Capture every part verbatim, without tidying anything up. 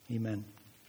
Amen.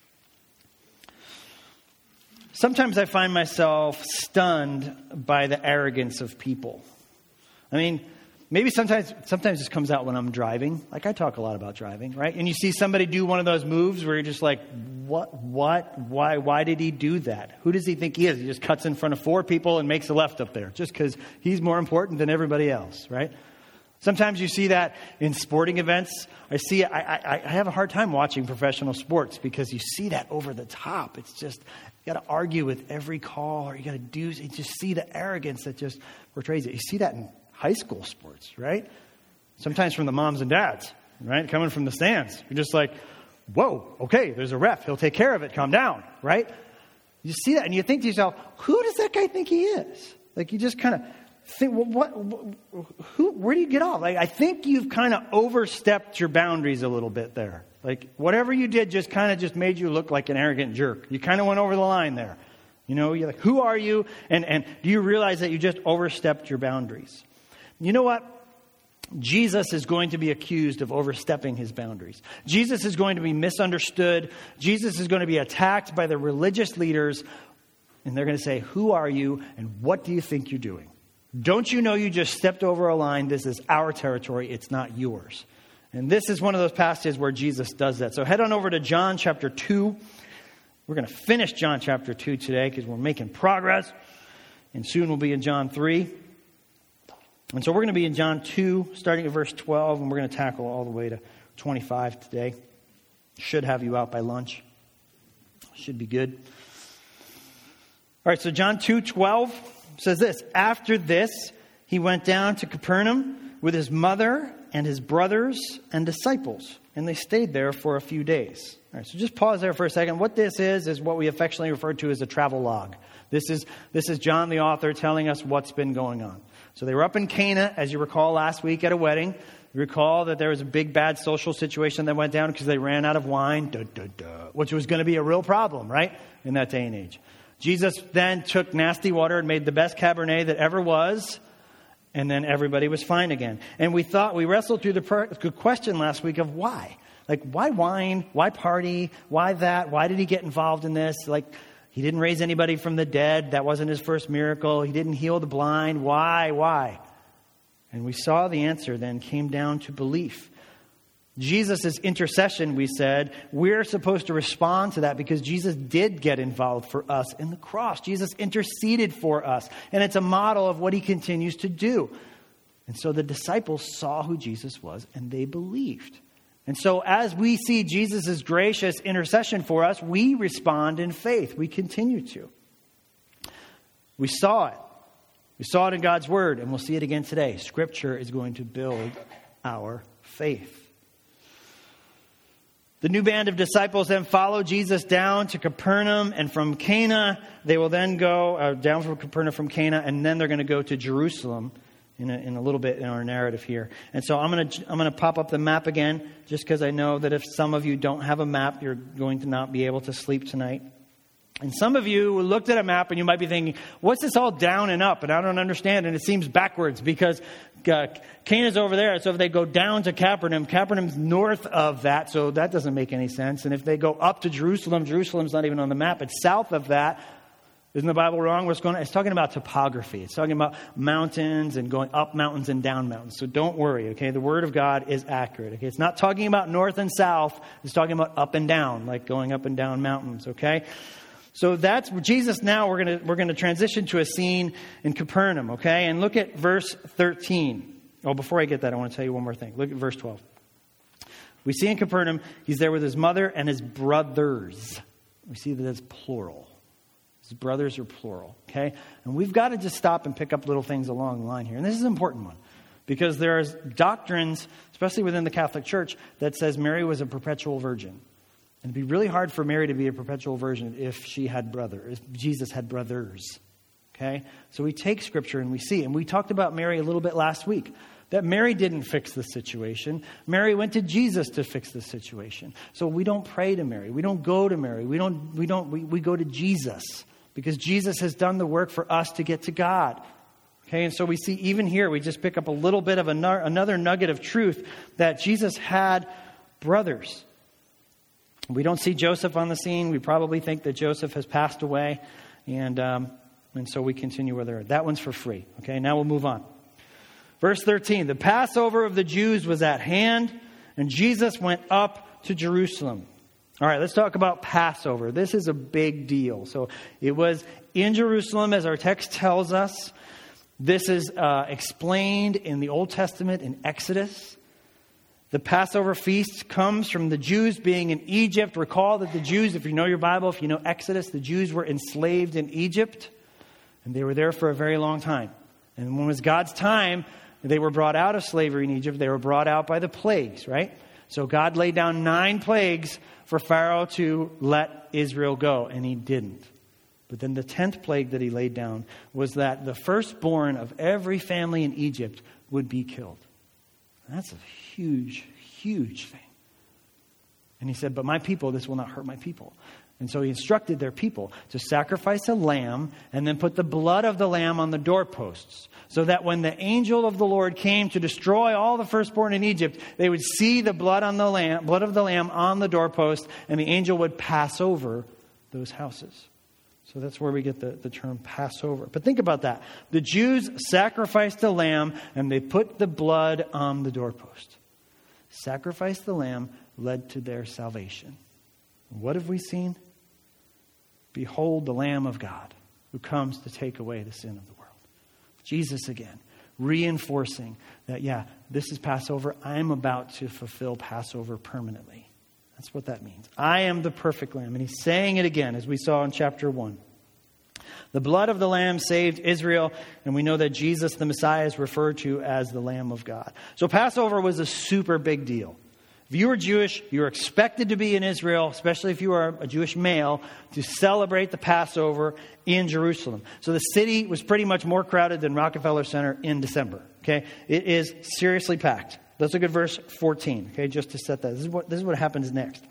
Sometimes I find myself stunned by the arrogance of people. I mean, maybe sometimes sometimes this comes out when I'm driving. Like, I talk a lot about driving, right? And you see somebody do one of those moves where you're just like, what, what, why, why did he do that? Who does he think he is? He just cuts in front of four people and makes a left up there just because he's more important than everybody else, right? Sometimes you see that in sporting events. I see, I, I, I have a hard time watching professional sports because you see that over the top. It's just, you got to argue with every call, or you got to do, you just see the arrogance that just portrays it. You see that in high school sports, right? Sometimes from the moms and dads, right? Coming from the stands. You're just like, whoa, okay, there's a ref. He'll take care of it. Calm down, right? You see that and you think to yourself, who does that guy think he is? Like, you just kind of think, well, what, what, who, where do you get off? Like, I think you've kind of overstepped your boundaries a little bit there. Like, whatever you did just kind of just made you look like an arrogant jerk. You kind of went over the line there. You know, you're like, who are you? And, and do you realize that you just overstepped your boundaries? You know what? Jesus is going to be accused of overstepping his boundaries. Jesus is going to be misunderstood. Jesus is going to be attacked by the religious leaders. And they're going to say, who are you? And what do you think you're doing? Don't you know you just stepped over a line? This is our territory. It's not yours. And this is one of those passages where Jesus does that. So head on over to John chapter two. We're going to finish John chapter two today because we're making progress. And soon we'll be in John three. And so we're going to be in John two, starting at verse twelve. And we're going to tackle all the way to twenty-five today. Should have you out by lunch. Should be good. All right, so John two twelve says this. After this, he went down to Capernaum with his mother and his brothers and disciples. And they stayed there for a few days. All right, so just pause there for a second. What this is, is what we affectionately refer to as a travel log. This is, this is John the author telling us what's been going on. So they were up in Cana, as you recall last week at a wedding. You recall that there was a big bad social situation that went down because they ran out of wine, duh, duh, duh, which was going to be a real problem, right, in that day and age. Jesus then took nasty water and made the best Cabernet that ever was. And then everybody was fine again. And we thought, we wrestled through the per- question last week of why. Like, why wine? Why party? Why that? Why did he get involved in this? Like, he didn't raise anybody from the dead. That wasn't his first miracle. He didn't heal the blind. Why? Why? And we saw the answer then came down to belief. Jesus' intercession, we said, we're supposed to respond to that because Jesus did get involved for us in the cross. Jesus interceded for us. And it's a model of what he continues to do. And so the disciples saw who Jesus was and they believed. And so as we see Jesus' gracious intercession for us, we respond in faith. We continue to. We saw it. We saw it in God's word, and we'll see it again today. Scripture is going to build our faith. The new band of disciples then follow Jesus down to Capernaum, and from Cana, they will then go uh, down from Capernaum from Cana, and then they're going to go to Jerusalem in a, in a little bit in our narrative here. And so I'm going to I'm going to pop up the map again, just because I know that if some of you don't have a map, you're going to not be able to sleep tonight. And some of you looked at a map and you might be thinking, what's this all down and up? And I don't understand. And it seems backwards because uh, Cana's over there. So if they go down to Capernaum, Capernaum's north of that. So that doesn't make any sense. And if they go up to Jerusalem, Jerusalem's not even on the map. It's south of that. Isn't the Bible wrong? What's going on? It's talking about topography. It's talking about mountains and going up mountains and down mountains. So don't worry, okay? The Word of God is accurate, okay? It's not talking about north and south. It's talking about up and down, like going up and down mountains, okay? So that's Jesus. Now we're going to we're going to transition to a scene in Capernaum, okay? And look at verse thirteen. Oh, before I get that, I want to tell you one more thing. Look at verse twelve. We see in Capernaum, he's there with his mother and his brothers. We see that it's plural. His brothers are plural, okay? And we've got to just stop and pick up little things along the line here. And this is an important one because there's doctrines, especially within the Catholic Church, that says Mary was a perpetual virgin. And it'd be really hard for Mary to be a perpetual virgin if she had brothers, if Jesus had brothers. Okay? So we take Scripture and we see. And we talked about Mary a little bit last week. That Mary didn't fix the situation. Mary went to Jesus to fix the situation. So we don't pray to Mary. We don't go to Mary. We don't, we don't, we, we go to Jesus. Because Jesus has done the work for us to get to God. Okay? And so we see even here, we just pick up a little bit of a, another nugget of truth that Jesus had brothers. We don't see Joseph on the scene. We probably think that Joseph has passed away. And um, and so we continue with her. That one's for free. Okay, now we'll move on. Verse thirteen, the Passover of the Jews was at hand, and Jesus went up to Jerusalem. All right, let's talk about Passover. This is a big deal. So it was in Jerusalem, as our text tells us. This is uh, explained in the Old Testament in Exodus. The Passover feast comes from the Jews being in Egypt. Recall that the Jews, if you know your Bible, if you know Exodus, the Jews were enslaved in Egypt. And they were there for a very long time. And when it was God's time, they were brought out of slavery in Egypt. They were brought out by the plagues, right? So God laid down nine plagues for Pharaoh to let Israel go. And he didn't. But then the tenth plague that he laid down was that the firstborn of every family in Egypt would be killed. And that's a huge, huge thing. And he said, but my people, this will not hurt my people. And so he instructed their people to sacrifice a lamb and then put the blood of the lamb on the doorposts, so that when the angel of the Lord came to destroy all the firstborn in Egypt, they would see the blood on the lamb, blood of the lamb on the doorpost, and the angel would pass over those houses. So that's where we get the, the term Passover. But think about that. The Jews sacrificed a lamb and they put the blood on the doorpost. Sacrifice the lamb led to their salvation. What have we seen? Behold the Lamb of God who comes to take away the sin of the world. Jesus again, reinforcing that, yeah, this is Passover. I'm about to fulfill Passover permanently. That's what that means. I am the perfect lamb. And he's saying it again, as we saw in chapter one. The blood of the lamb saved Israel. And we know that Jesus, the Messiah, is referred to as the Lamb of God. So Passover was a super big deal. If you were Jewish, you were expected to be in Israel, especially if you were a Jewish male, to celebrate the Passover in Jerusalem. So the city was pretty much more crowded than Rockefeller Center in December. Okay, it is seriously packed. Let's look at verse fourteen, okay, just to set that. This is what, this is what happens next.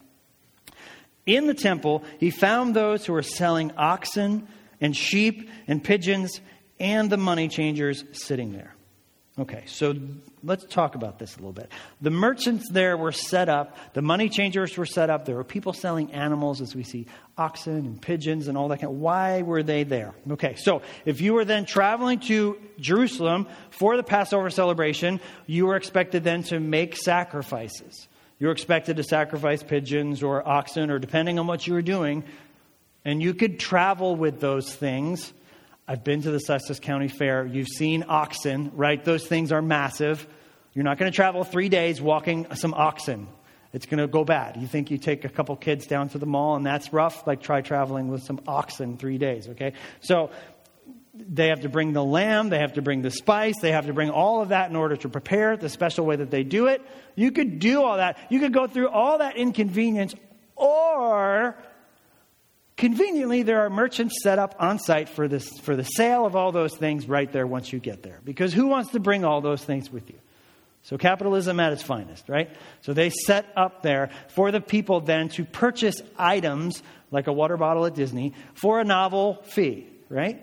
In the temple, he found those who were selling oxen and sheep and pigeons and the money changers sitting there. Okay, so let's talk about this a little bit. The merchants there were set up. The money changers were set up. There were people selling animals, as we see oxen and pigeons and all that kind of. Why were they there? Okay, so if you were then traveling to Jerusalem for the Passover celebration, you were expected then to make sacrifices. You were expected to sacrifice pigeons or oxen, or depending on what you were doing. And you could travel with those things. I've been to the Sussex County Fair. You've seen oxen, right? Those things are massive. You're not going to travel three days walking some oxen. It's going to go bad. You think you take a couple kids down to the mall and that's rough? Like try traveling with some oxen three days, okay? So they have to bring the lamb. They have to bring the spice. They have to bring all of that in order to prepare it the special way that they do it. You could do all that. You could go through all that inconvenience, or conveniently, there are merchants set up on site for this, for the sale of all those things right there once you get there. Because who wants to bring all those things with you? So capitalism at its finest, right? So they set up there for the people then to purchase items like a water bottle at Disney for a novel fee, right?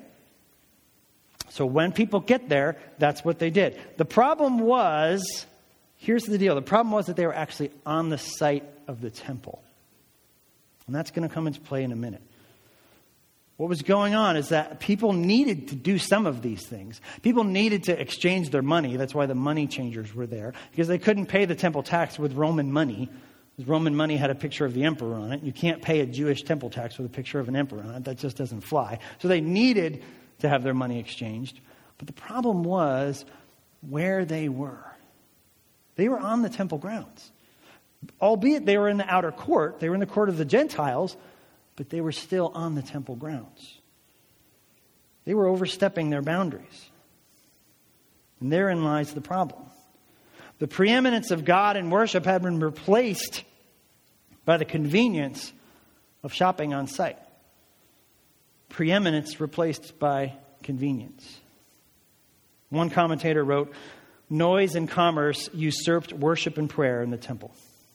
So when people get there, that's what they did. The problem was, here's the deal. The problem was that they were actually on the site of the temple. And that's going to come into play in a minute. What was going on is that people needed to do some of these things. People needed to exchange their money. That's why the money changers were there, because they couldn't pay the temple tax with Roman money. Roman money had a picture of the emperor on it. You can't pay a Jewish temple tax with a picture of an emperor on it. That just doesn't fly. So they needed to have their money exchanged. But the problem was where they were. They were on the temple grounds. Albeit they were in the outer court, they were in the court of the Gentiles, but they were still on the temple grounds. They were overstepping their boundaries. And therein lies the problem. The preeminence of God in worship had been replaced by the convenience of shopping on site. Preeminence replaced by convenience. One commentator wrote, "Noise and commerce usurped worship and prayer in the temple."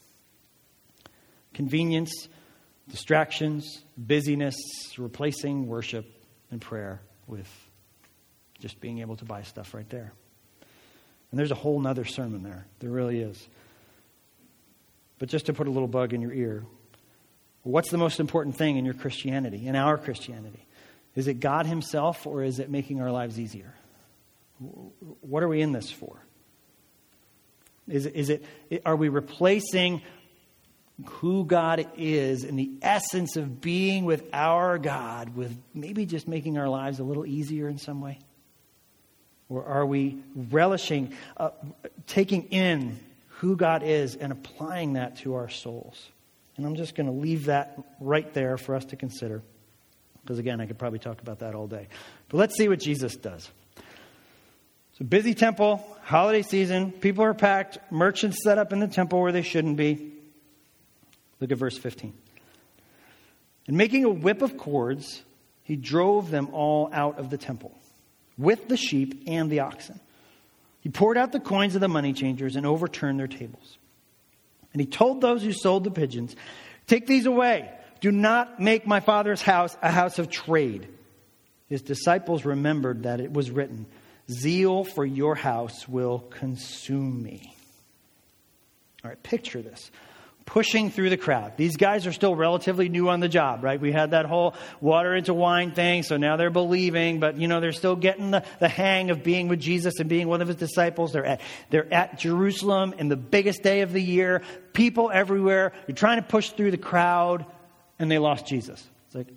Convenience, distractions, busyness, replacing worship and prayer with just being able to buy stuff right there. And there's a whole nother sermon there. There really is. But just to put a little bug in your ear, What's the most important thing in your Christianity, in our Christianity? Is it God himself, or is it making our lives easier? What are we in this for? Is it, is it, are we replacing who God is and the essence of being with our God with maybe just making our lives a little easier in some way? Or are we relishing, uh, taking in who God is and applying that to our souls? And I'm just going to leave that right there for us to consider. Because again, I could probably talk about that all day. But let's see what Jesus does. So busy temple, holiday season, people are packed, merchants set up in the temple where they shouldn't be. Look at verse fifteen. And making a whip of cords, he drove them all out of the temple, with the sheep and the oxen. He poured out the coins of the money changers and overturned their tables. And he told those who sold the pigeons, take these away. Do not make my Father's house a house of trade. His disciples remembered that it was written, zeal for your house will consume me. All right, picture this. Pushing through the crowd. These guys are still relatively new on the job, right? We had that whole water into wine thing, so now they're believing, but you know, they're still getting the, the hang of being with Jesus and being one of his disciples. They're at, they're at Jerusalem in the biggest day of the year. People everywhere. You're trying to push through the crowd, and they lost Jesus. It's like,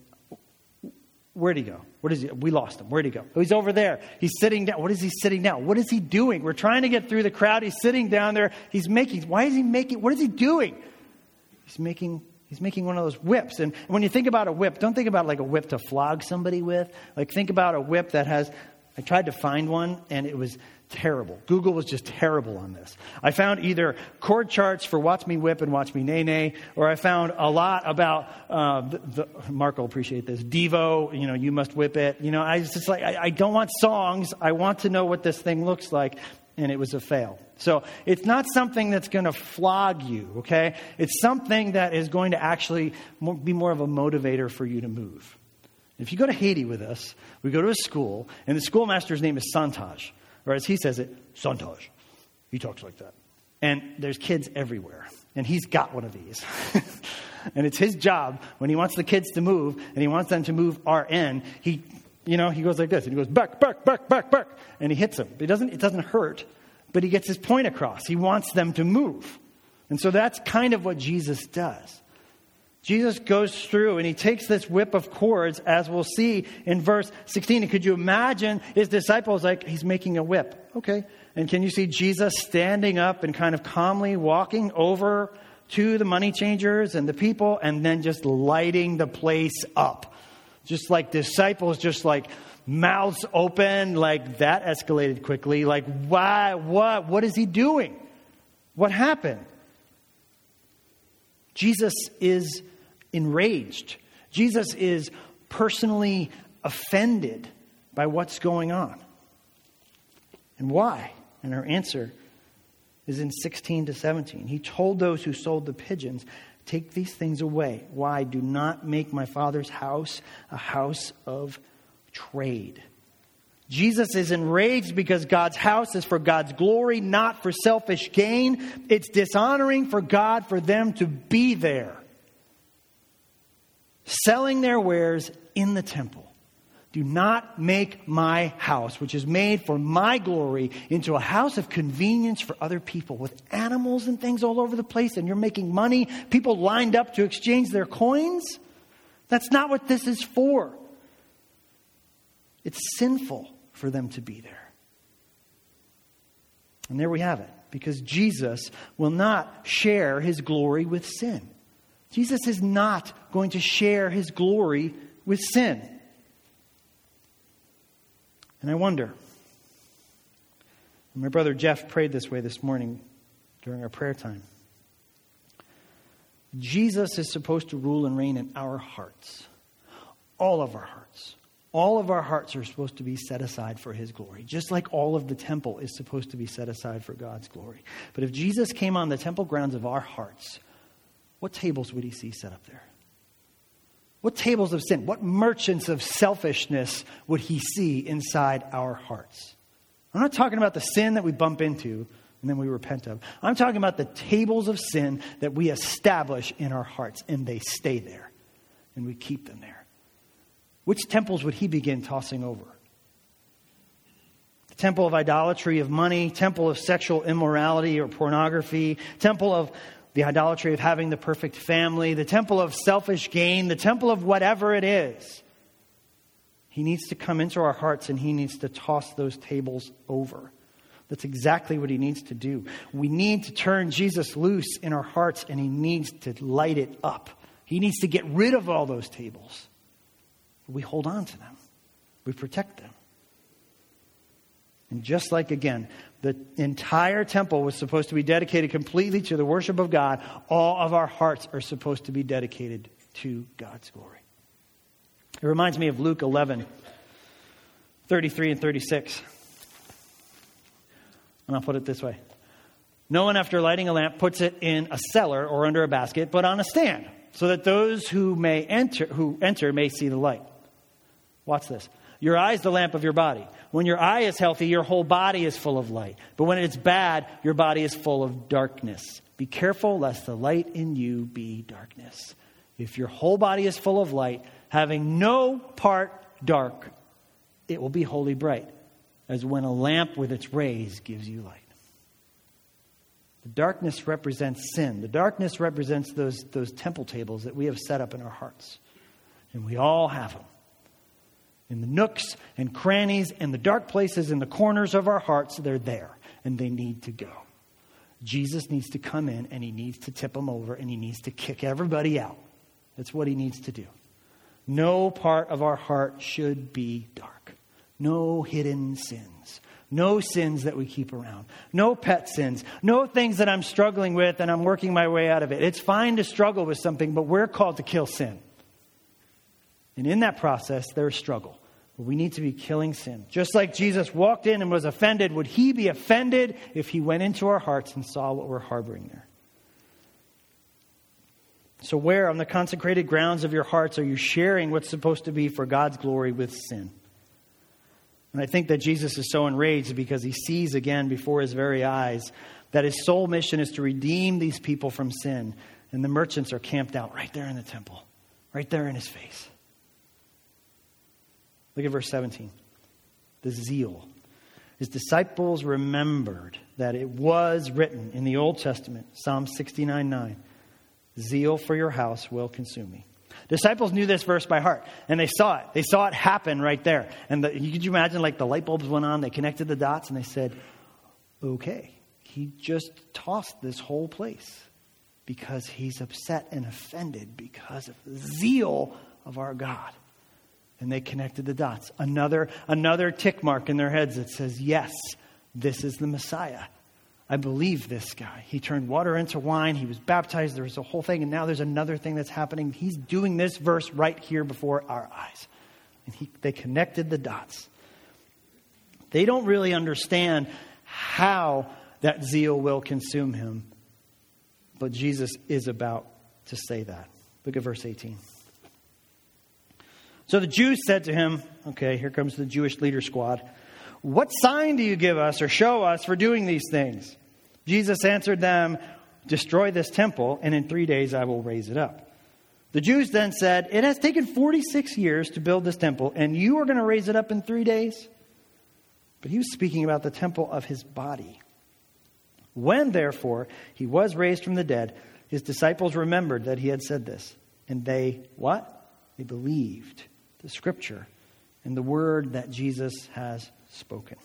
where'd he go? What is he? We lost him. Where'd he go? Oh, he's over there. He's sitting down. What is he sitting down? What is he doing? We're trying to get through the crowd. He's sitting down there. He's making, why is he making, what is he doing? He's making he's making one of those whips. And when you think about a whip, don't think about like a whip to flog somebody with. Like think about a whip that has, I tried to find one and it was terrible. Google was just terrible on this. I found either chord charts for Watch Me Whip and Watch Me Nay Nay, or I found a lot about, uh, the, the, Mark will appreciate this, Devo, you know, you must whip it. You know, I was just like, I, I don't want songs. I want to know what this thing looks like. And it was a fail. So it's not something that's going to flog you, okay? It's something that is going to actually be more of a motivator for you to move. If you go to Haiti with us, we go to a school, and the schoolmaster's name is Santaj, or as he says it, Santaj. He talks like that. And there's kids everywhere, and he's got one of these. And it's his job, when he wants the kids to move, and he wants them to move R N, he... You know, he goes like this, and he goes, back, back, back, back, back, and he hits them. It doesn't, it doesn't hurt, but he gets his point across. He wants them to move. And so that's kind of what Jesus does. Jesus goes through, and he takes this whip of cords, as we'll see in verse sixteen. And could you imagine his disciples, like, he's making a whip. Okay. And can you see Jesus standing up and kind of calmly walking over to the money changers and the people, and then just lighting the place up? Just like disciples, just like mouths open, like that escalated quickly. Like, why, what, what is he doing? What happened? Jesus is enraged. Jesus is personally offended by what's going on. And why? And our answer is in sixteen to seventeen. He told those who sold the pigeons, take these things away. Why? Do not make my Father's house a house of trade. Jesus is enraged because God's house is for God's glory, not for selfish gain. It's dishonoring for God for them to be there, selling their wares in the temple. Do not make my house, which is made for my glory, into a house of convenience for other people with animals and things all over the place, and you're making money, people lined up to exchange their coins. That's not what this is for. It's sinful for them to be there. And there we have it, because Jesus will not share his glory with sin. Jesus is not going to share his glory with sin. And I wonder, my brother Jeff prayed this way this morning during our prayer time. Jesus is supposed to rule and reign in our hearts. All of our hearts. All of our hearts are supposed to be set aside for his glory. Just like all of the temple is supposed to be set aside for God's glory. But if Jesus came on the temple grounds of our hearts, what tables would he see set up there? What tables of sin, what merchants of selfishness would he see inside our hearts? I'm not talking about the sin that we bump into and then we repent of. I'm talking about the tables of sin that we establish in our hearts, and they stay there, and we keep them there. Which temples would he begin tossing over? The temple of idolatry of money, temple of sexual immorality or pornography, temple of the idolatry of having the perfect family, the temple of selfish gain, the temple of whatever it is. He needs to come into our hearts and he needs to toss those tables over. That's exactly what he needs to do. We need to turn Jesus loose in our hearts and he needs to light it up. He needs to get rid of all those tables. We hold on to them. We protect them. And just like, again, the entire temple was supposed to be dedicated completely to the worship of God, all of our hearts are supposed to be dedicated to God's glory. It reminds me of Luke eleven, thirty-three and thirty-six. And I'll put it this way. No one, after lighting a lamp, puts it in a cellar or under a basket, but on a stand, so that those who may enter, who enter may see the light. Watch this. Your eye is the lamp of your body. When your eye is healthy, your whole body is full of light. But when it's bad, your body is full of darkness. Be careful lest the light in you be darkness. If your whole body is full of light, having no part dark, it will be wholly bright, as when a lamp with its rays gives you light. The darkness represents sin. The darkness represents those, those temple tables that we have set up in our hearts. And we all have them. In the nooks and crannies and the dark places in the corners of our hearts, they're there and they need to go. Jesus needs to come in and he needs to tip them over and he needs to kick everybody out. That's what he needs to do. No part of our heart should be dark. No hidden sins. No sins that we keep around. No pet sins. No things that I'm struggling with and I'm working my way out of it. It's fine to struggle with something, but we're called to kill sin. And in that process, there's struggle. But we need to be killing sin. Just like Jesus walked in and was offended, would he be offended if he went into our hearts and saw what we're harboring there? So where on the consecrated grounds of your hearts are you sharing what's supposed to be for God's glory with sin? And I think that Jesus is so enraged because he sees again before his very eyes that his sole mission is to redeem these people from sin. And the merchants are camped out right there in the temple, right there in his face. Look at verse seventeen. The zeal. His disciples remembered that it was written in the Old Testament, Psalm sixty-nine nine, zeal for your house will consume me. Disciples knew this verse by heart, and they saw it. They saw it happen right there. And the, could you imagine, like the light bulbs went on, they connected the dots, and they said, okay, he just tossed this whole place because he's upset and offended because of the zeal of our God. And they connected the dots. Another, another tick mark in their heads that says, yes, this is the Messiah. I believe this guy. He turned water into wine. He was baptized. There was a whole thing. And now there's another thing that's happening. He's doing this verse right here before our eyes. And he, they connected the dots. They don't really understand how that zeal will consume him. But Jesus is about to say that. Look at verse eighteen. So the Jews said to him, okay, here comes the Jewish leader squad. What sign do you give us or show us for doing these things? Jesus answered them, destroy this temple, and in three days I will raise it up. The Jews then said, it has taken forty-six years to build this temple, and you are going to raise it up in three days? But he was speaking about the temple of his body. When, therefore, he was raised from the dead, his disciples remembered that he had said this. And they, what? They believed the scripture and the word that Jesus has spoken.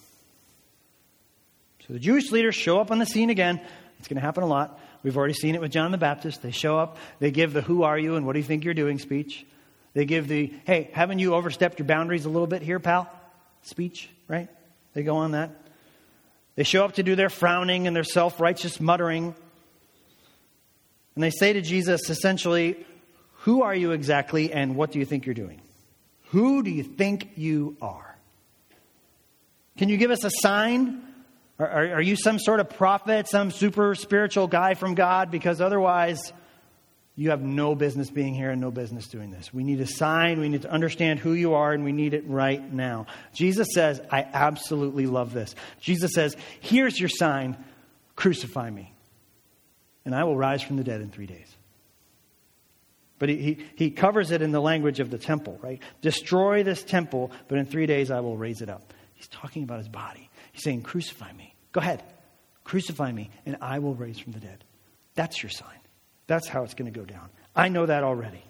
So the Jewish leaders show up on the scene again. It's going to happen a lot. We've already seen it with John the Baptist. They show up. They give the who are you and what do you think you're doing speech. They give the, hey, haven't you overstepped your boundaries a little bit here, pal? Speech, right? They go on that. They show up to do their frowning and their self-righteous muttering. And they say to Jesus, essentially, who are you exactly and what do you think you're doing? Who do you think you are? Can you give us a sign? Are, are, are you some sort of prophet, some super spiritual guy from God? Because otherwise, you have no business being here and no business doing this. We need a sign. We need to understand who you are, and we need it right now. Jesus says, I absolutely love this. Jesus says, here's your sign. crucify me, and I will rise from the dead in three days. But he, he, he covers it in the language of the temple, right? Destroy this temple, but in three days I will raise it up. He's talking about his body. He's saying, crucify me. Go ahead. Crucify me, and I will raise from the dead. That's your sign. That's how it's going to go down. I know that already.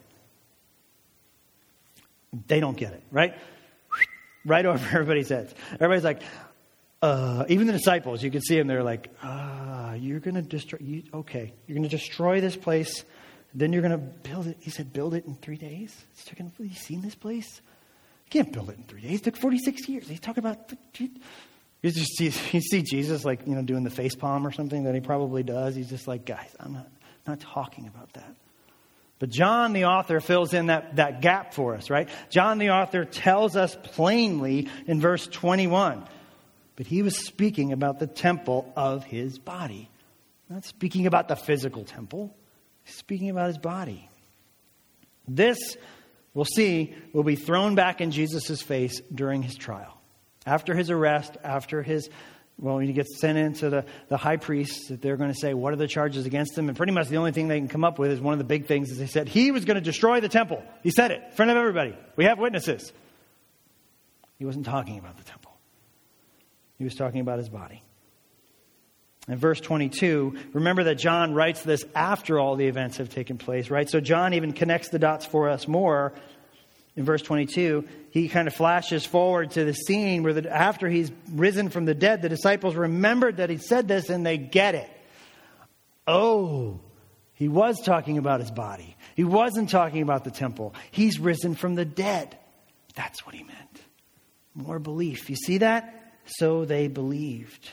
They don't get it, right? Right over everybody's heads. Everybody's like, uh, even the disciples, you can see them, they're like, ah, you're going to destroy, you, okay, you're going to destroy this place. Then you're going to build it. He said, build it in three days. He's talking, have you seen this place? You can't build it in three days. It took forty-six years. He's talking about, you just see, you see Jesus like, you know, doing the face palm or something that he probably does. He's just like, guys, I'm not, not talking about that. But John, the author, fills in that, that gap for us, right? John, the author, tells us plainly in verse twenty-one, but he was speaking about the temple of his body. Not speaking about the physical temple. He's speaking about his body. This, we'll see, will be thrown back in Jesus' face during his trial. After his arrest, after his, well, when he gets sent into the, the high priests, that they're going to say, what are the charges against him? And pretty much the only thing they can come up with is one of the big things is they said, he was going to destroy the temple. He said it in front of everybody. We have witnesses. He wasn't talking about the temple. He was talking about his body. In verse twenty-two, remember that John writes this after all the events have taken place, right? So John even connects the dots for us more. In verse twenty-two, he kind of flashes forward to the scene where the, after he's risen from the dead, the disciples remembered that he said this and they get it. Oh, he was talking about his body. He wasn't talking about the temple. He's risen from the dead. That's what he meant. More belief. You see that? So they believed.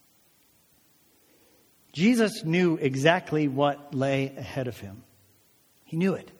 Jesus knew exactly what lay ahead of him. He knew it.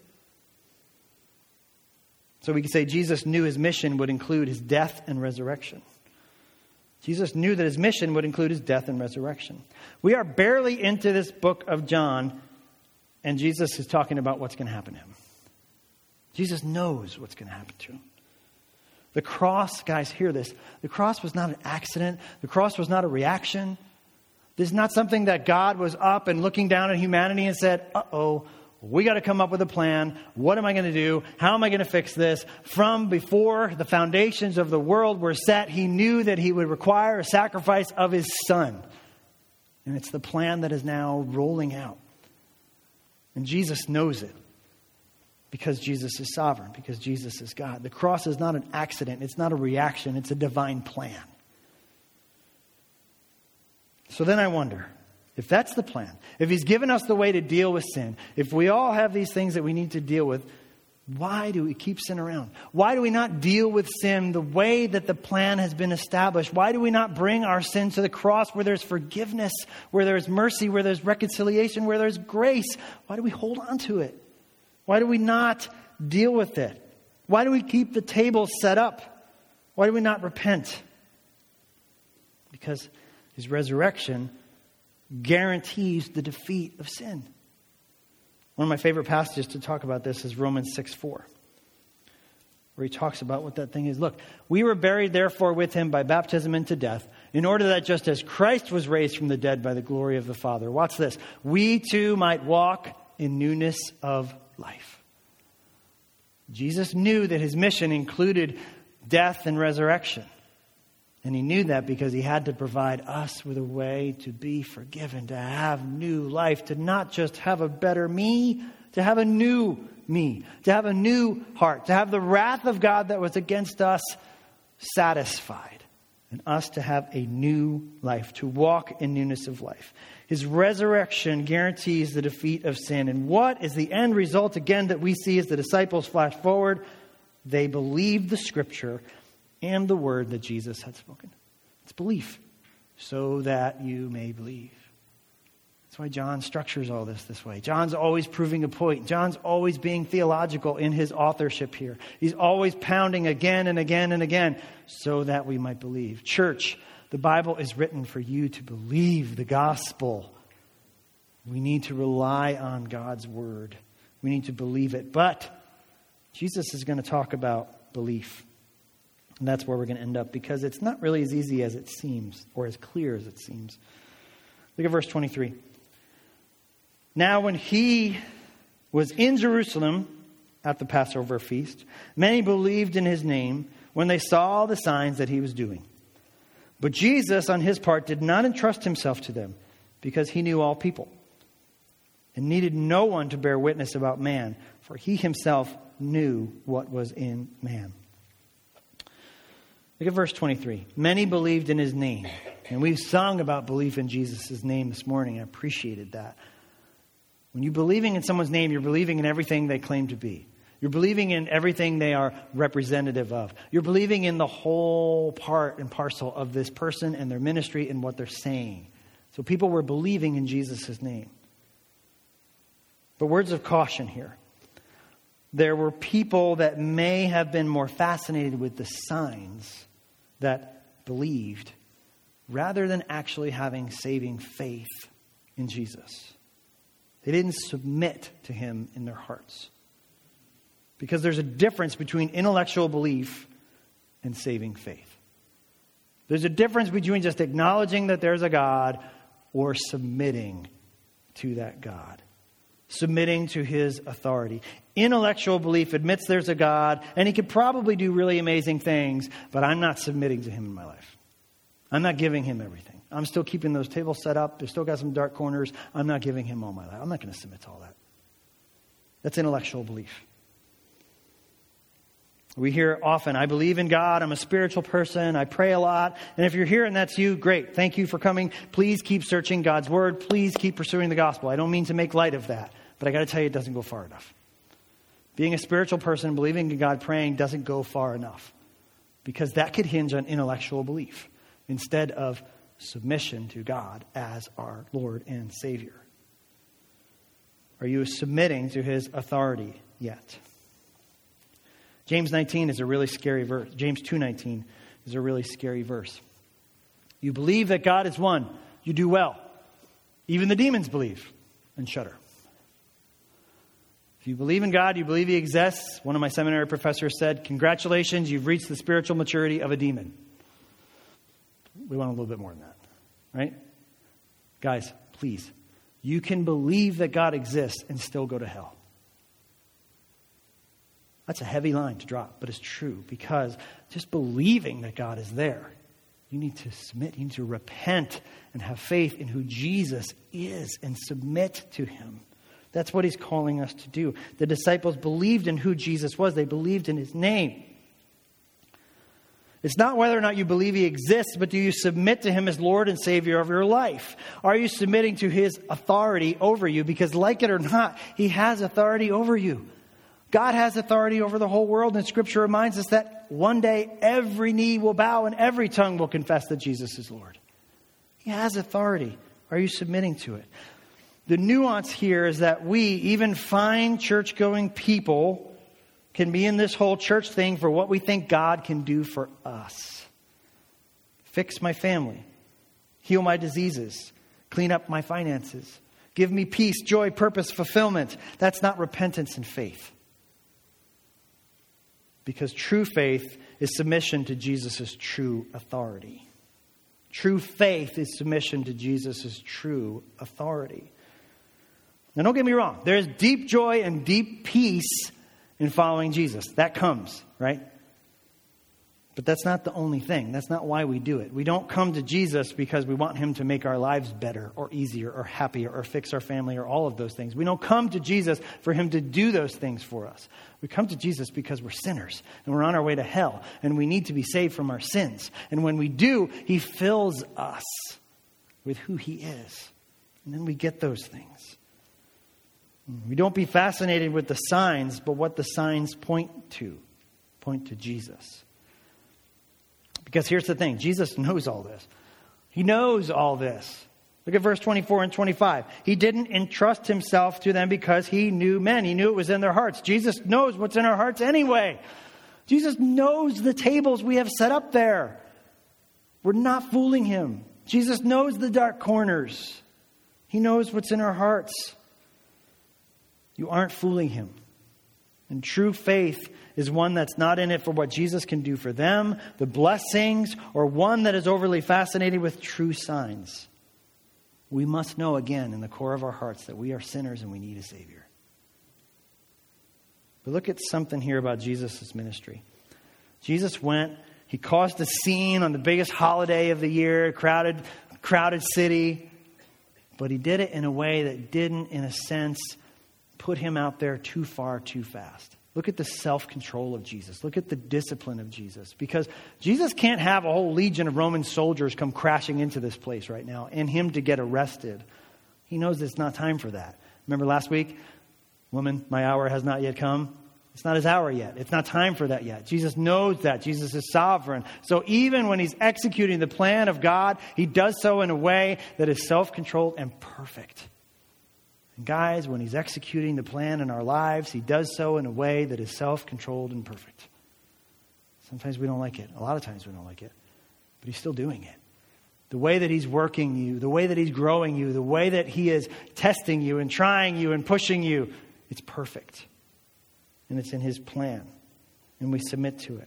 So we could say Jesus knew his mission would include his death and resurrection. Jesus knew that his mission would include his death and resurrection. We are barely into this book of John, and Jesus is talking about what's going to happen to him. Jesus knows what's going to happen to him. The cross, guys, hear this. The cross was not an accident. The cross was not a reaction. This is not something that God was up and looking down at humanity and said, uh-oh, we got to come up with a plan. What am I going to do? How am I going to fix this? From before the foundations of the world were set, he knew that he would require a sacrifice of his son. And it's the plan that is now rolling out. And Jesus knows it because Jesus is sovereign, because Jesus is God. The cross is not an accident. It's not a reaction. It's a divine plan. So then I wonder, if that's the plan, if he's given us the way to deal with sin, if we all have these things that we need to deal with, why do we keep sin around? Why do we not deal with sin the way that the plan has been established? Why do we not bring our sin to the cross where there's forgiveness, where there's mercy, where there's reconciliation, where there's grace? Why do we hold on to it? Why do we not deal with it? Why do we keep the table set up? Why do we not repent? Because his resurrection guarantees the defeat of sin. One of my favorite passages to talk about this is Romans six four, where he talks about what that thing is. Look, we were buried therefore with him by baptism into death, in order that just as Christ was raised from the dead by the glory of the Father, watch this, we too might walk in newness of life. Jesus knew that his mission included death and resurrection. And he knew that because he had to provide us with a way to be forgiven, to have new life, to not just have a better me, to have a new me, to have a new heart, to have the wrath of God that was against us satisfied, and us to have a new life, to walk in newness of life. His resurrection guarantees the defeat of sin. And what is the end result again that we see as the disciples flash forward? They believed the scripture and the word that Jesus had spoken. It's belief, so that you may believe. That's why John structures all this this way. John's always proving a point. John's always being theological in his authorship here. He's always pounding again and again and again, so that we might believe. Church, the Bible is written for you to believe the gospel. We need to rely on God's word. We need to believe it. But Jesus is going to talk about belief. And that's where we're going to end up, because it's not really as easy as it seems, or as clear as it seems. Look at verse twenty-three. Now when he was in Jerusalem at the Passover feast, many believed in his name when they saw the signs that he was doing. But Jesus, on his part, did not entrust himself to them, because he knew all people and needed no one to bear witness about man, for he himself knew what was in man. Look at verse twenty-three. Many believed in his name. And we've sung about belief in Jesus' name this morning. I appreciated that. When you're believing in someone's name, you're believing in everything they claim to be. You're believing in everything they are representative of. You're believing in the whole part and parcel of this person and their ministry and what they're saying. So people were believing in Jesus' name. But words of caution here. There were people that may have been more fascinated with the signs that believed rather than actually having saving faith in Jesus. They didn't submit to him in their hearts. Because there's a difference between intellectual belief and saving faith. There's a difference between just acknowledging that there's a God or submitting to that God. Submitting to his authority. Intellectual belief admits there's a God and he could probably do really amazing things, but I'm not submitting to him in my life. I'm not giving him everything. I'm still keeping those tables set up. They've still got some dark corners. I'm not giving him all my life. I'm not going to submit to all that. That's intellectual belief. We hear often, I believe in God. I'm a spiritual person. I pray a lot. And if you're here and that's you, great. Thank you for coming. Please keep searching God's word. Please keep pursuing the gospel. I don't mean to make light of that, but I got to tell you, it doesn't go far enough. Being a spiritual person, believing in God, praying doesn't go far enough, because that could hinge on intellectual belief instead of submission to God as our Lord and Savior. Are you submitting to his authority yet? James nineteen is a really scary verse. James two nineteen is a really scary verse. You believe that God is one. You do well. Even the demons believe and shudder. If you believe in God, you believe he exists. One of my seminary professors said, congratulations, you've reached the spiritual maturity of a demon. We want a little bit more than that, right? Guys, please, you can believe that God exists and still go to hell. That's a heavy line to drop, but it's true, because just believing that God is there, you need to submit, you need to repent and have faith in who Jesus is and submit to him. That's what he's calling us to do. The disciples believed in who Jesus was. They believed in his name. It's not whether or not you believe he exists, but do you submit to him as Lord and Savior of your life? Are you submitting to his authority over you? Because like it or not, he has authority over you. God has authority over the whole world, and Scripture reminds us that one day every knee will bow and every tongue will confess that Jesus is Lord. He has authority. Are you submitting to it? The nuance here is that we, even fine church-going people, can be in this whole church thing for what we think God can do for us. Fix my family. Heal my diseases. Clean up my finances. Give me peace, joy, purpose, fulfillment. That's not repentance and faith. Because true faith is submission to Jesus' true authority. True faith is submission to Jesus' true authority. Now, don't get me wrong. There's deep joy and deep peace in following Jesus. That comes, right? But that's not the only thing. That's not why we do it. We don't come to Jesus because we want him to make our lives better or easier or happier or fix our family or all of those things. We don't come to Jesus for him to do those things for us. We come to Jesus because we're sinners and we're on our way to hell and we need to be saved from our sins. And when we do, he fills us with who he is. And then we get those things. We don't be fascinated with the signs, but what the signs point to. Point to Jesus. Because here's the thing. Jesus knows all this. He knows all this. Look at verse twenty-four and twenty-five. He didn't entrust himself to them because he knew men. He knew it was in their hearts. Jesus knows what's in our hearts anyway. Jesus knows the tables we have set up there. We're not fooling him. Jesus knows the dark corners. He knows what's in our hearts. You aren't fooling him. And true faith is one that's not in it for what Jesus can do for them, the blessings, or one that is overly fascinated with true signs. we must know again in the core of our hearts that we are sinners and we need a Savior. But look at something here about Jesus' ministry. Jesus went, he caused a scene on the biggest holiday of the year, crowded, crowded city. But he did it in a way that didn't, in a sense, put him out there too far, too fast. Look at the self-control of Jesus. Look at the discipline of Jesus. Because Jesus can't have a whole legion of Roman soldiers come crashing into this place right now and him to get arrested. He knows it's not time for that. Remember last week? Woman, my hour has not yet come. It's not his hour yet. It's not time for that yet. Jesus knows that. Jesus is sovereign. So even when he's executing the plan of God, he does so in a way that is self-controlled and perfect. And guys, when he's executing the plan in our lives, he does so in a way that is self-controlled and perfect. Sometimes we don't like it. A lot of times we don't like it. But he's still doing it. The way that he's working you, the way that he's growing you, the way that he is testing you and trying you and pushing you, it's perfect. And it's in his plan. And we submit to it.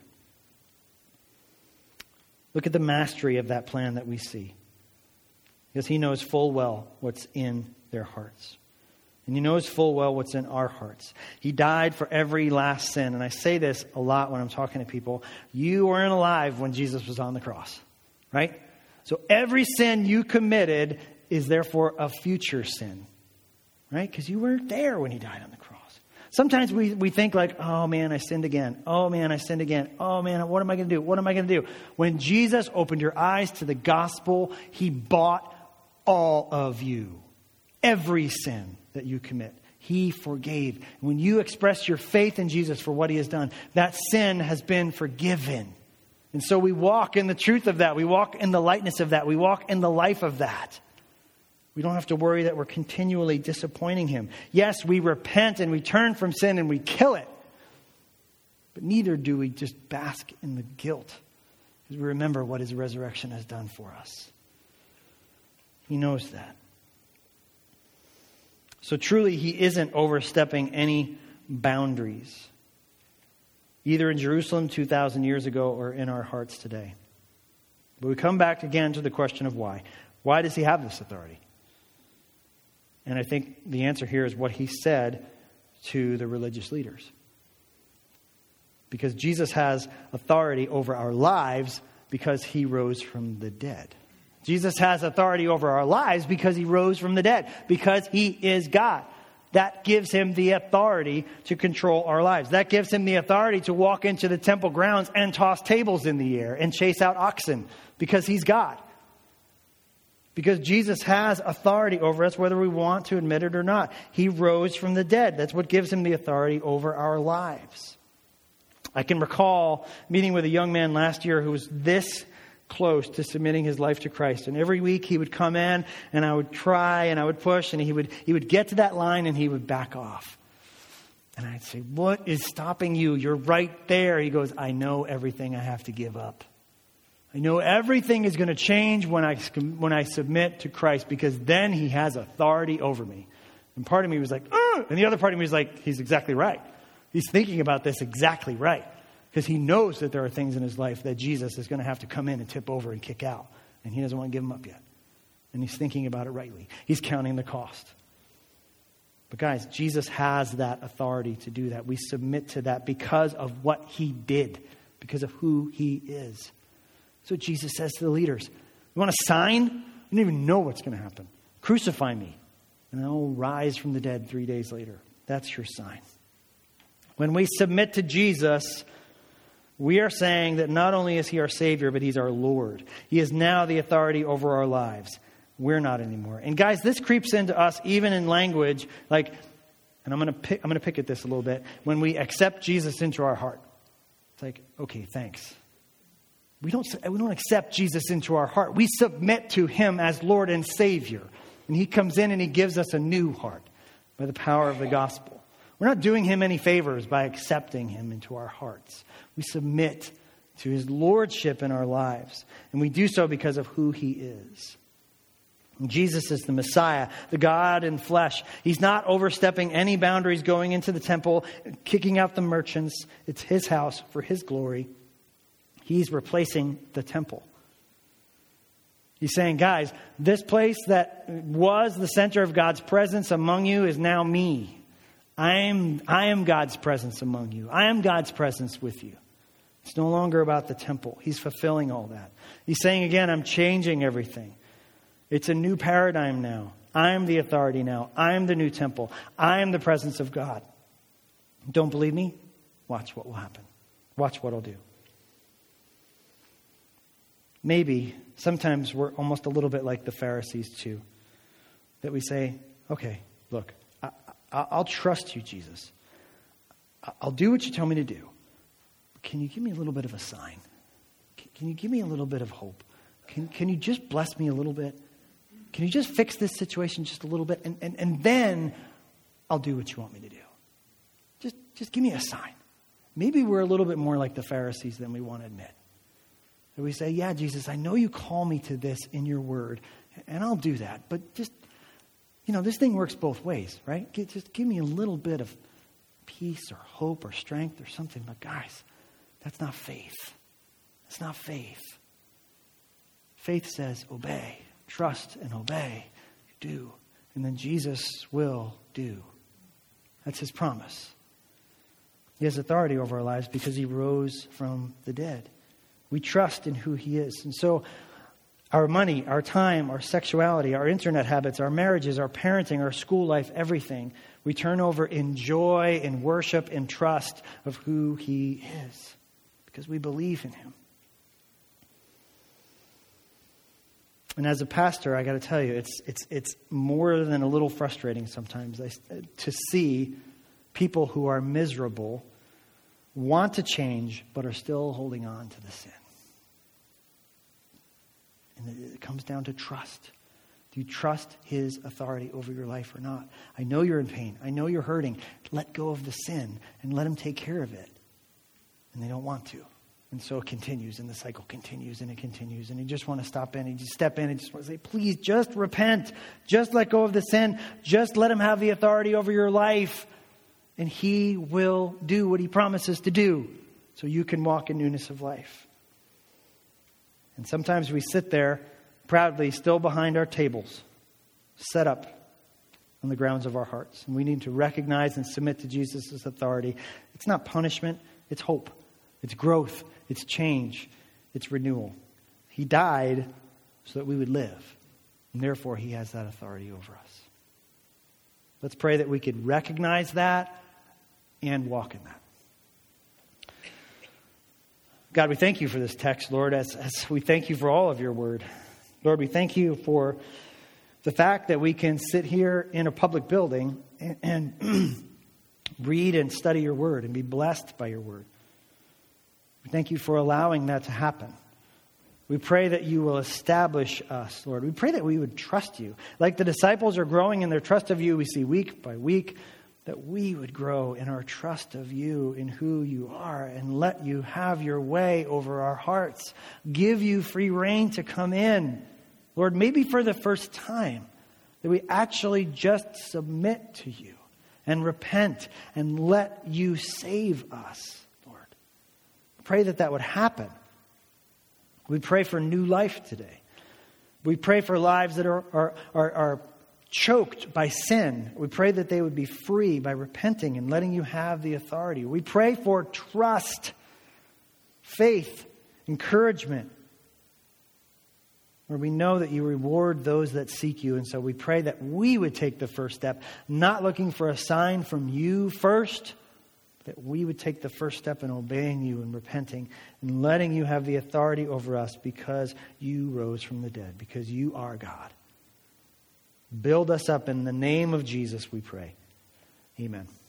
Look at the mastery of that plan that we see. Because he knows full well what's in their hearts. And he knows full well what's in our hearts. He died for every last sin. And I say this a lot when I'm talking to people. You weren't alive when Jesus was on the cross. Right? So every sin you committed is therefore a future sin. Right? Because you weren't there when he died on the cross. Sometimes we, we think like, oh man, I sinned again. Oh man, I sinned again. Oh man, what am I going to do? What am I going to do? When Jesus opened your eyes to the gospel, he bought all of you. Every sin that you commit, he forgave. When you express your faith in Jesus for what he has done, that sin has been forgiven. And so we walk in the truth of that. We walk in the lightness of that. We walk in the life of that. We don't have to worry that we're continually disappointing him. Yes, we repent and we turn from sin and we kill it. But neither do we just bask in the guilt. Because we remember what his resurrection has done for us. He knows that. So truly, he isn't overstepping any boundaries. Either in Jerusalem two thousand years ago or in our hearts today. But we come back again to the question of why. Why does he have this authority? And I think the answer here is what he said to the religious leaders. Because Jesus has authority over our lives because he rose from the dead. Jesus has authority over our lives because he rose from the dead. Because he is God. That gives him the authority to control our lives. That gives him the authority to walk into the temple grounds and toss tables in the air and chase out oxen. Because he's God. Because Jesus has authority over us, whether we want to admit it or not. He rose from the dead. That's what gives him the authority over our lives. I can recall meeting with a young man last year who was this close to submitting his life to Christ. And every week he would come in and I would try and I would push and he would he would get to that line and he would back off. And I'd say, what is stopping you? You're right there. He goes, I know everything I have to give up. I know everything is going to change when I when I submit to Christ because then he has authority over me. And part of me was like, ugh! And the other part of me was like, he's exactly right. He's thinking about this exactly right. Because he knows that there are things in his life that Jesus is going to have to come in and tip over and kick out. And he doesn't want to give them up yet. And he's thinking about it rightly. He's counting the cost. But guys, Jesus has that authority to do that. We submit to that because of what he did. Because of who he is. So Jesus says to the leaders, you want a sign? You don't even know what's going to happen. Crucify me. And I'll rise from the dead three days later. That's your sign. When we submit to Jesus, we are saying that not only is he our Savior, but he's our Lord. He is now the authority over our lives. We're not anymore. And guys, this creeps into us even in language like, and I'm going to pick, I'm going to pick at this a little bit. When we accept Jesus into our heart, it's like, okay, thanks. We don't, we don't accept Jesus into our heart. We submit to him as Lord and Savior. And he comes in and he gives us a new heart by the power of the gospel. We're not doing him any favors by accepting him into our hearts. We submit to his lordship in our lives. And we do so because of who he is. And Jesus is the Messiah, the God in flesh. He's not overstepping any boundaries going into the temple, kicking out the merchants. It's his house for his glory. He's replacing the temple. He's saying, guys, this place that was the center of God's presence among you is now me. I am, I am God's presence among you. I am God's presence with you. It's no longer about the temple. He's fulfilling all that. He's saying again, I'm changing everything. It's a new paradigm now. I am the authority now. I am the new temple. I am the presence of God. Don't believe me? Watch what will happen. Watch what I'll do. Maybe sometimes we're almost a little bit like the Pharisees too. That we say, okay, look, I, I, I'll trust you, Jesus. I'll do what you tell me to do. But can you give me a little bit of a sign? Can, can you give me a little bit of hope? Can, can you just bless me a little bit? Can you just fix this situation just a little bit? And, and, and then I'll do what you want me to do. Just, just give me a sign. Maybe we're a little bit more like the Pharisees than we want to admit. And we say, yeah, Jesus, I know you call me to this in your word, and I'll do that. But just, you know, this thing works both ways, right? Just give me a little bit of peace or hope or strength or something. But guys, that's not faith. That's not faith. Faith says, obey, trust and obey. You do. And then Jesus will do. That's his promise. He has authority over our lives because he rose from the dead. We trust in who he is. And so our money, our time, our sexuality, our internet habits, our marriages, our parenting, our school life, everything, we turn over in joy, in worship, in trust of who he is because we believe in him. And as a pastor, I got to tell you, it's it's it's more than a little frustrating sometimes I, to see people who are miserable, want to change, but are still holding on to the sin. And it comes down to trust. Do you trust his authority over your life or not? I know you're in pain. I know you're hurting. Let go of the sin and let him take care of it. And they don't want to. And so it continues, and the cycle continues, and it continues. And you just want to stop in, and you just step in, and just want to say, please, just repent. Just let go of the sin. Just let him have the authority over your life. And he will do what he promises to do so you can walk in newness of life. And sometimes we sit there proudly, still behind our tables, set up on the grounds of our hearts. And we need to recognize and submit to Jesus' authority. It's not punishment, it's hope. It's growth, it's change, it's renewal. He died so that we would live. And therefore, he has that authority over us. Let's pray that we could recognize that and walk in that. God, we thank you for this text, Lord, as, as we thank you for all of your word. Lord, we thank you for the fact that we can sit here in a public building and, and read and study your word and be blessed by your word. We thank you for allowing that to happen. We pray that you will establish us, Lord. We pray that we would trust you. Like the disciples are growing in their trust of you, we see week by week, that we would grow in our trust of you, in who you are, and let you have your way over our hearts. Give you free reign to come in. Lord, maybe for the first time, that we actually just submit to you and repent and let you save us, Lord. Pray that that would happen. We pray for new life today. We pray for lives that are, are, are, are choked by sin. We pray that they would be free by repenting and letting you have the authority. We pray for trust, faith, encouragement, where we know that you reward those that seek you. And so we pray that we would take the first step, not looking for a sign from you first, that we would take the first step in obeying you and repenting and letting you have the authority over us because you rose from the dead, because you are God. Build us up in the name of Jesus, we pray. Amen.